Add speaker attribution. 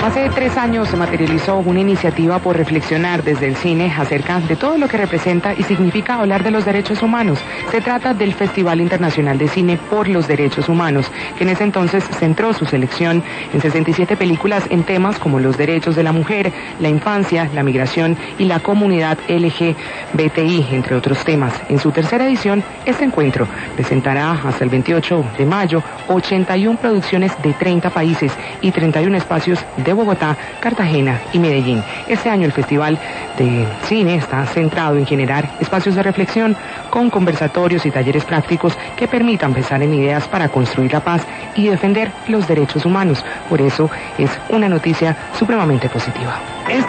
Speaker 1: Hace 3 años se materializó una iniciativa por reflexionar desde el cine acerca de todo lo que representa y significa hablar de los derechos humanos. Se trata del Festival Internacional de Cine por los Derechos Humanos, que en ese entonces centró su selección en 67 películas en temas como los derechos de la mujer, la infancia, la migración y la comunidad LGBTI, entre otros temas. En su tercera edición, este encuentro presentará hasta el 28 de mayo 81 producciones de 30 países y 31 espacios de Bogotá, Cartagena y Medellín. Este año el Festival de Cine está centrado en generar espacios de reflexión con conversatorios y talleres prácticos que permitan pensar en ideas para construir la paz y defender los derechos humanos. Por eso es una noticia supremamente positiva.